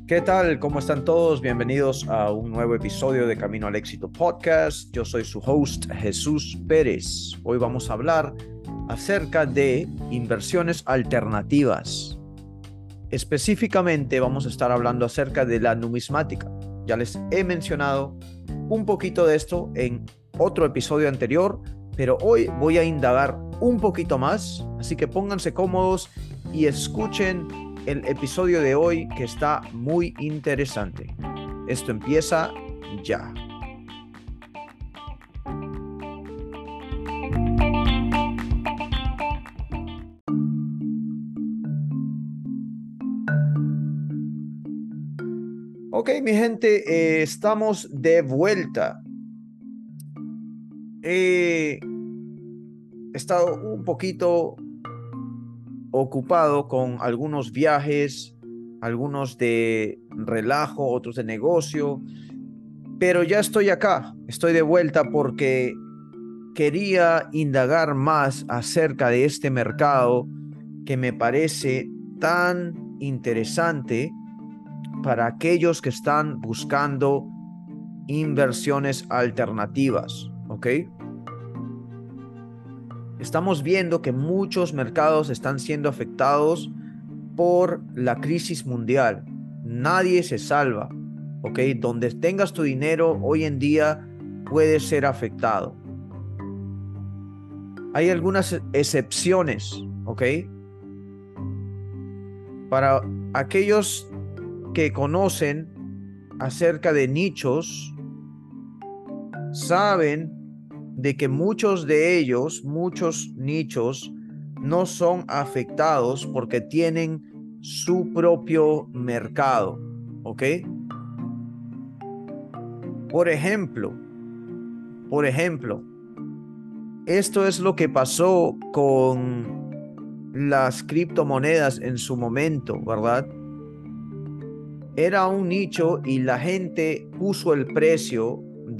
¿Qué tal? ¿Cómo están todos? Bienvenidos a un nuevo episodio de Camino al Éxito Podcast. Yo soy su host, Jesús Pérez. Hoy vamos a hablar acerca de inversiones alternativas. Específicamente vamos a estar hablando acerca de la numismática. Ya les he mencionado un poquito de esto en otro episodio anterior, pero hoy voy a indagar un poquito más, así que pónganse cómodos y escuchen el episodio de hoy, que está muy interesante. Esto empieza ya. Ok, mi gente, estamos de vuelta. He estado un poquito ocupado con algunos viajes, algunos de relajo, otros de negocio, pero ya estoy acá, estoy de vuelta porque quería indagar más acerca de este mercado que me parece tan interesante para aquellos que están buscando inversiones alternativas, ¿ok? Estamos viendo que muchos mercados están siendo afectados por la crisis mundial. Nadie se salva, ¿ok? Donde tengas tu dinero hoy en día puede ser afectado. Hay algunas excepciones, ¿ok? Para aquellos que conocen acerca de nichos, saben de que muchos de ellos, muchos nichos, no son afectados porque tienen su propio mercado, ¿ok? Por ejemplo, esto es lo que pasó con las criptomonedas en su momento, ¿verdad? Era un nicho y la gente puso el precio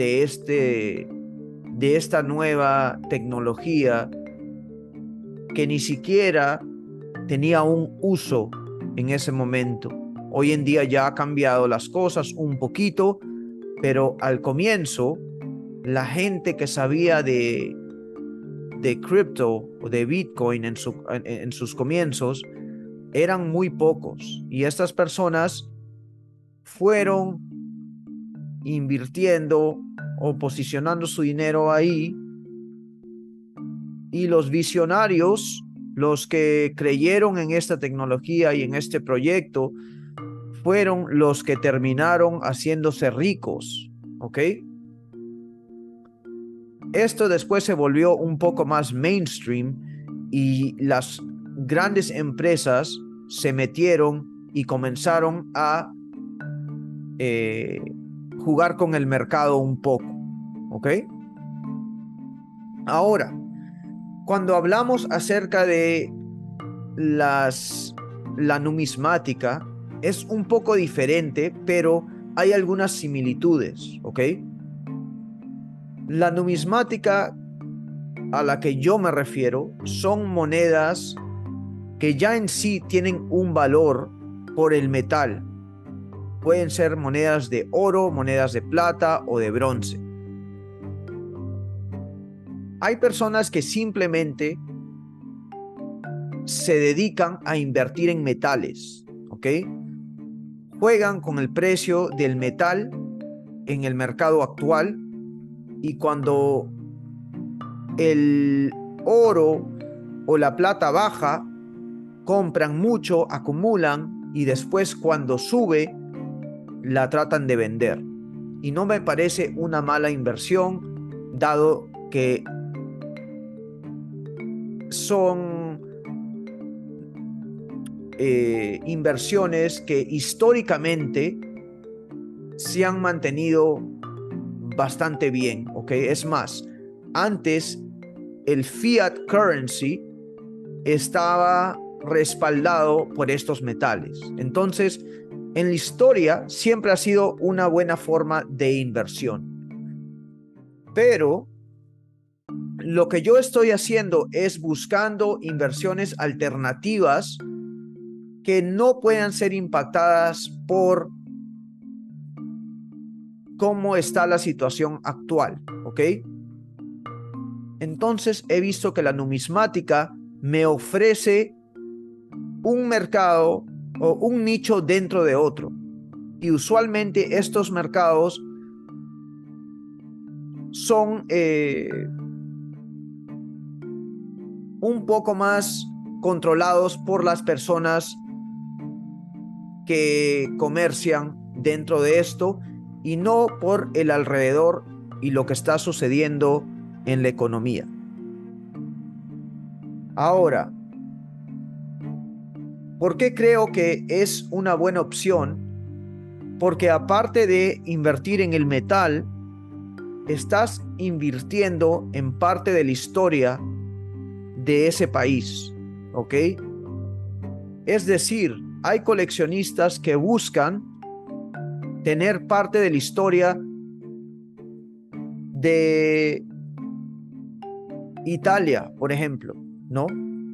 de esta nueva tecnología que ni siquiera tenía un uso en ese momento. Hoy en día ya ha cambiado las cosas un poquito, pero al comienzo la gente que sabía de cripto o de Bitcoin en sus comienzos eran muy pocos, y estas personas fueron invirtiendo o posicionando su dinero ahí, y los visionarios, los que creyeron en esta tecnología y en este proyecto, fueron los que terminaron haciéndose ricos, ¿ok? Esto después se volvió un poco más mainstream y las grandes empresas se metieron y comenzaron a eh, jugar con el mercado un poco, ¿ok? Ahora, cuando hablamos acerca de la numismática, es un poco diferente, pero hay algunas similitudes, ¿ok? La numismática a la que yo me refiero son monedas que ya en sí tienen un valor por el metal. Pueden ser monedas de oro, monedas de plata o de bronce. Hay personas que simplemente se dedican a invertir en metales, ¿ok? Juegan con el precio del metal en el mercado actual, y cuando el oro o la plata baja, compran mucho, acumulan, y después cuando sube la tratan de vender. Y no me parece una mala inversión, dado que son inversiones que históricamente se han mantenido bastante bien, ¿ok? Es más, antes el fiat currency estaba respaldado por estos metales. Entonces, en la historia siempre ha sido una buena forma de inversión. Pero lo que yo estoy haciendo es buscando inversiones alternativas que no puedan ser impactadas por cómo está la situación actual, ¿ok? Entonces he visto que la numismática me ofrece un mercado o un nicho dentro de otro. Y usualmente estos mercados son un poco más controlados por las personas que comercian dentro de esto y no por el alrededor y lo que está sucediendo en la economía. Ahora, ¿por qué creo que es una buena opción? Porque aparte de invertir en el metal, estás invirtiendo en parte de la historia de ese país, ¿ok? Es decir, hay coleccionistas que buscan tener parte de la historia de Italia, por ejemplo, ¿no?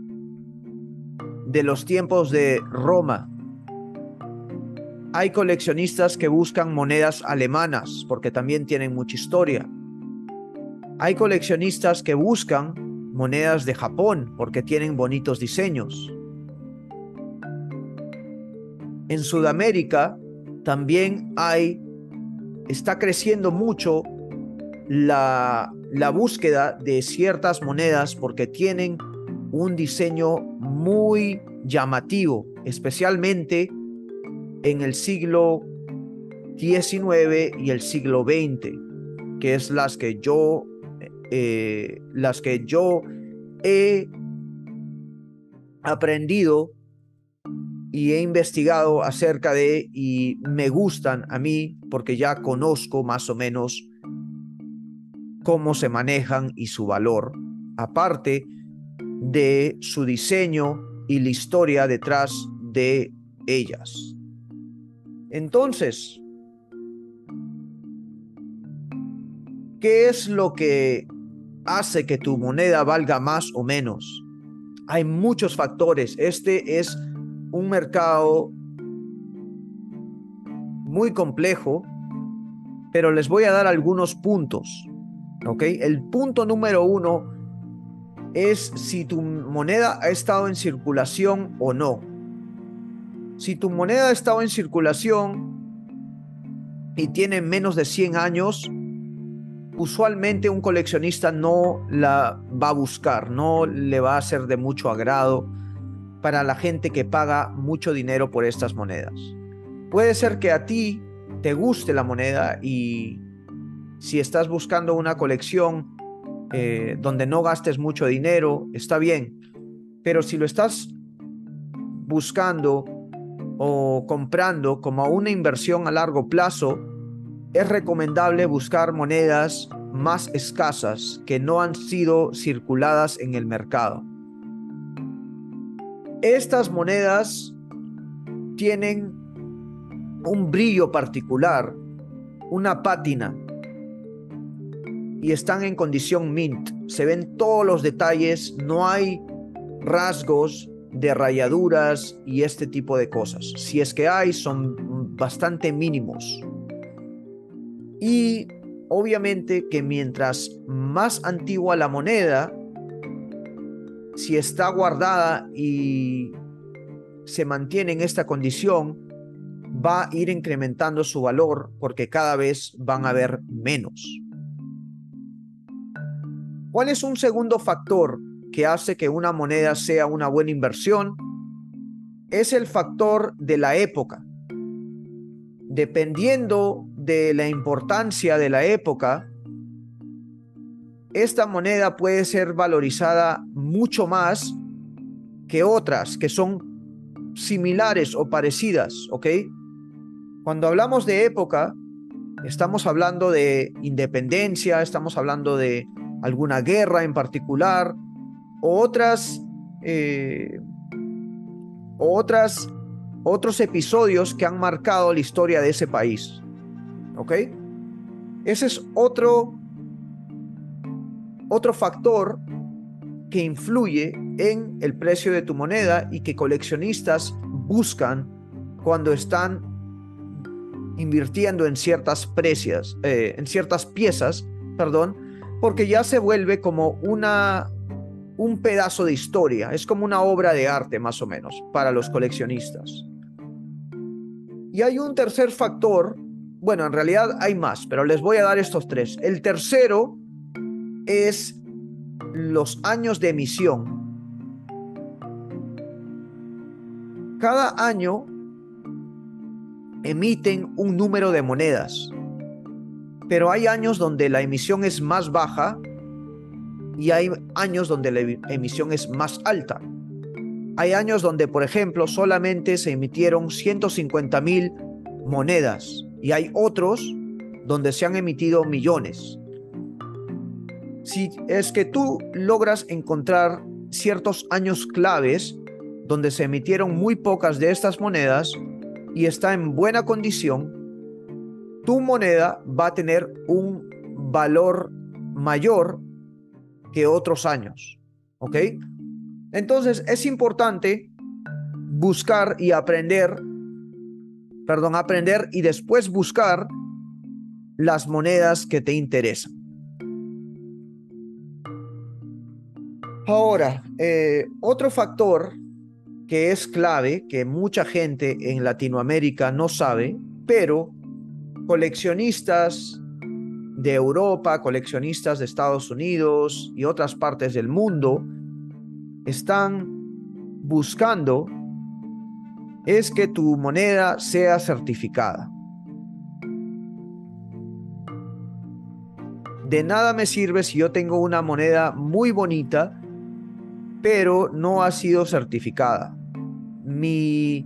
De los tiempos de Roma. Hay coleccionistas que buscan monedas alemanas porque también tienen mucha historia. Hay coleccionistas que buscan monedas de Japón porque tienen bonitos diseños. En Sudamérica también está creciendo mucho la búsqueda de ciertas monedas porque tienen un diseño muy llamativo, especialmente en el siglo XIX y el siglo XX, que es las que yo he aprendido y he investigado acerca de, y me gustan a mí porque ya conozco más o menos cómo se manejan y su valor, aparte de su diseño y la historia detrás de ellas. Entonces, ¿qué es lo que hace que tu moneda valga más o menos? Hay muchos factores. Este es un mercado muy complejo, pero les voy a dar algunos puntos, ¿ok? El punto número 1 es si tu moneda ha estado en circulación o no. Si tu moneda ha estado en circulación y tiene menos de 100 años, usualmente un coleccionista no la va a buscar, no le va a ser de mucho agrado para la gente que paga mucho dinero por estas monedas. Puede ser que a ti te guste la moneda y si estás buscando una colección donde no gastes mucho dinero, está bien. Pero si lo estás buscando o comprando como una inversión a largo plazo, es recomendable buscar monedas más escasas que no han sido circuladas en el mercado. Estas monedas tienen un brillo particular, una pátina, y están en condición mint. Se ven todos los detalles, no hay rasgos de rayaduras y este tipo de cosas. Si es que hay, son bastante mínimos. Y obviamente que mientras más antigua la moneda, si está guardada y se mantiene en esta condición, va a ir incrementando su valor porque cada vez van a haber menos. ¿Cuál es un segundo factor que hace que una moneda sea una buena inversión? Es el factor de la época. Dependiendo de la importancia de la época, esta moneda puede ser valorizada mucho más que otras que son similares o parecidas, ¿ok? Cuando hablamos de época, estamos hablando de independencia, estamos hablando de alguna guerra en particular, o otros episodios que han marcado la historia de ese país, ¿ok? Ese es otro factor que influye en el precio de tu moneda y que coleccionistas buscan cuando están invirtiendo en ciertas piezas, perdón, porque ya se vuelve como un pedazo de historia, es como una obra de arte más o menos para los coleccionistas. Y hay un tercer factor, bueno, en realidad hay más, pero les voy a dar estos tres. El tercero es los años de emisión. Cada año emiten un número de monedas, pero hay años donde la emisión es más baja y hay años donde la emisión es más alta. Hay años donde, por ejemplo, solamente se emitieron 150,000 monedas y hay otros donde se han emitido millones. Si es que tú logras encontrar ciertos años claves donde se emitieron muy pocas de estas monedas y está en buena condición, tu moneda va a tener un valor mayor que otros años, ¿ok? Entonces es importante buscar y aprender y después buscar las monedas que te interesan. Ahora, otro factor que es clave, que mucha gente en Latinoamérica no sabe, pero coleccionistas de Europa, coleccionistas de Estados Unidos y otras partes del mundo están buscando es que tu moneda sea certificada. De nada me sirve si yo tengo una moneda muy bonita, pero no ha sido certificada. Mi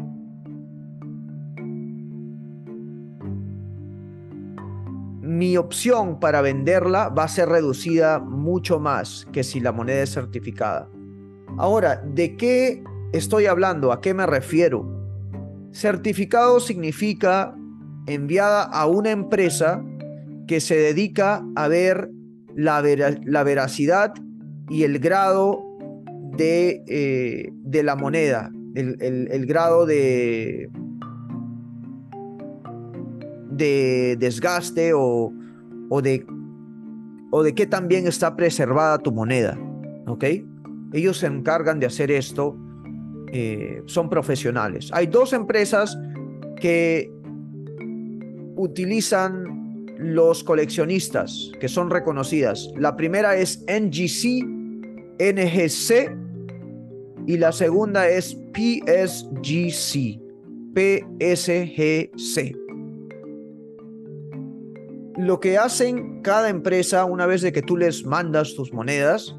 opción para venderla va a ser reducida mucho más que si la moneda es certificada. Ahora, ¿de qué estoy hablando? ¿A qué me refiero? Certificado significa enviada a una empresa que se dedica a ver la veracidad y el grado de la moneda, el grado de desgaste o de qué tan bien está preservada tu moneda, ¿ok? Ellos se encargan de hacer esto, son profesionales. Hay dos empresas que utilizan los coleccionistas que son reconocidas. La primera es NGC y la segunda es PSGC. Lo que hacen cada empresa una vez de que tú les mandas tus monedas,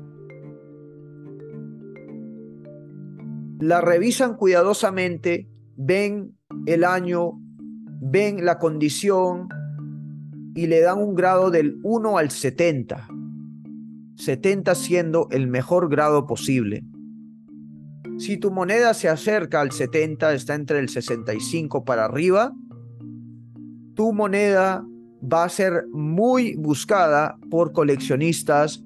la revisan cuidadosamente, ven el año, ven la condición y le dan un grado del 1 al 70. 70 siendo el mejor grado posible. Si tu moneda se acerca al 70, está entre el 65 para arriba, tu moneda va a ser muy buscada por coleccionistas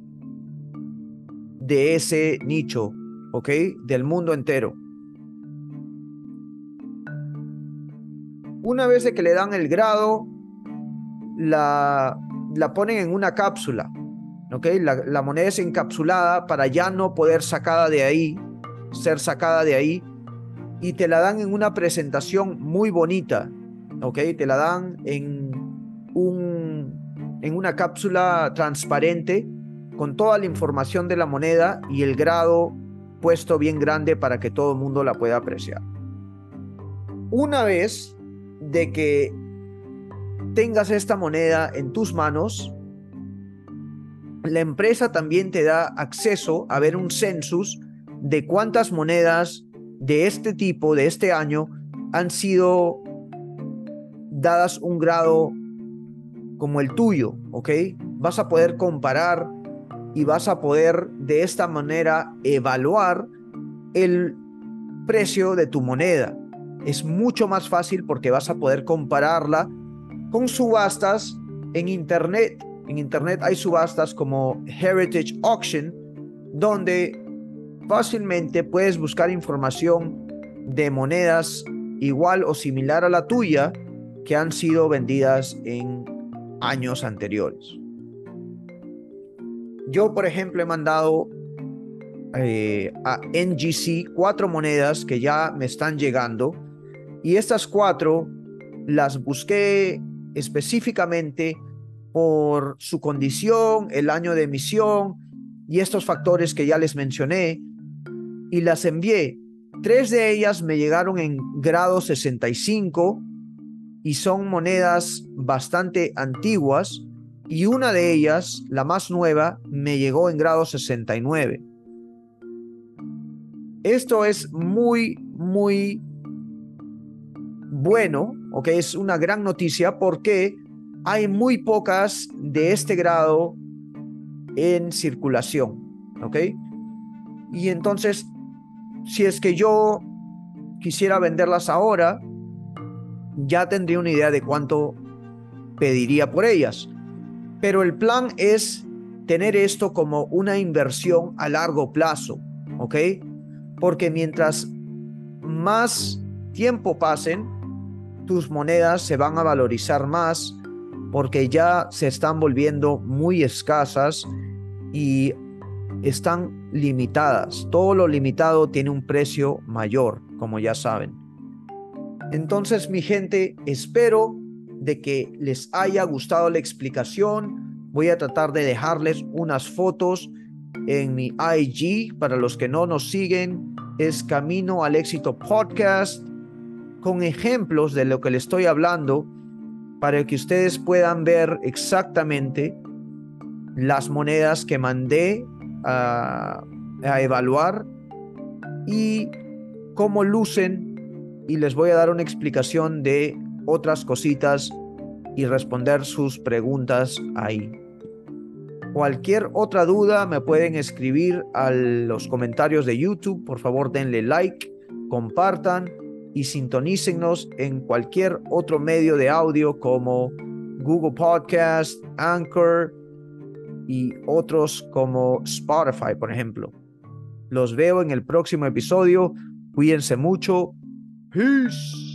de ese nicho, ¿ok? Del mundo entero. Una vez de que le dan el grado, la ponen en una cápsula, ¿ok? La moneda es encapsulada para ya no poder ser sacada de ahí, y te la dan en una presentación muy bonita, ¿ok? Te la dan en una cápsula transparente con toda la información de la moneda y el grado puesto bien grande para que todo el mundo la pueda apreciar. Una vez de que tengas esta moneda en tus manos, la empresa también te da acceso a ver un census de cuántas monedas de este tipo, de este año, han sido dadas un grado como el tuyo, ¿ok? Vas a poder comparar y vas a poder de esta manera evaluar el precio de tu moneda. Es mucho más fácil porque vas a poder compararla con subastas en internet. En internet hay subastas como Heritage Auction, donde fácilmente puedes buscar información de monedas igual o similar a la tuya que han sido vendidas en años anteriores. Yo, por ejemplo, he mandado a NGC 4 monedas que ya me están llegando, y estas 4 las busqué específicamente por su condición, el año de emisión y estos factores que ya les mencioné, y las envié. 3 de ellas me llegaron en grado 65 y son monedas bastante antiguas, y una de ellas, la más nueva, me llegó en grado 69. Esto es muy, muy bueno, ¿ok? Es una gran noticia porque hay muy pocas de este grado en circulación, ¿ok? Y entonces, si es que yo quisiera venderlas ahora, ya tendría una idea de cuánto pediría por ellas. Pero el plan es tener esto como una inversión a largo plazo, ¿ok? Porque mientras más tiempo pasen, tus monedas se van a valorizar más porque ya se están volviendo muy escasas y están limitadas. Todo lo limitado tiene un precio mayor, como ya saben. Entonces, mi gente, espero de que les haya gustado la explicación. Voy a tratar de dejarles unas fotos en mi IG. Para los que no nos siguen, es Camino al Éxito Podcast, con ejemplos de lo que les estoy hablando, para que ustedes puedan ver exactamente las monedas que mandé a evaluar y cómo lucen, y les voy a dar una explicación de otras cositas y responder sus preguntas ahí. Cualquier otra duda me pueden escribir a los comentarios de YouTube. Por favor, denle like, compartan y sintonícennos en cualquier otro medio de audio como Google Podcast, Anchor y otros como Spotify, por ejemplo. Los veo en el próximo episodio. Cuídense mucho. Peace.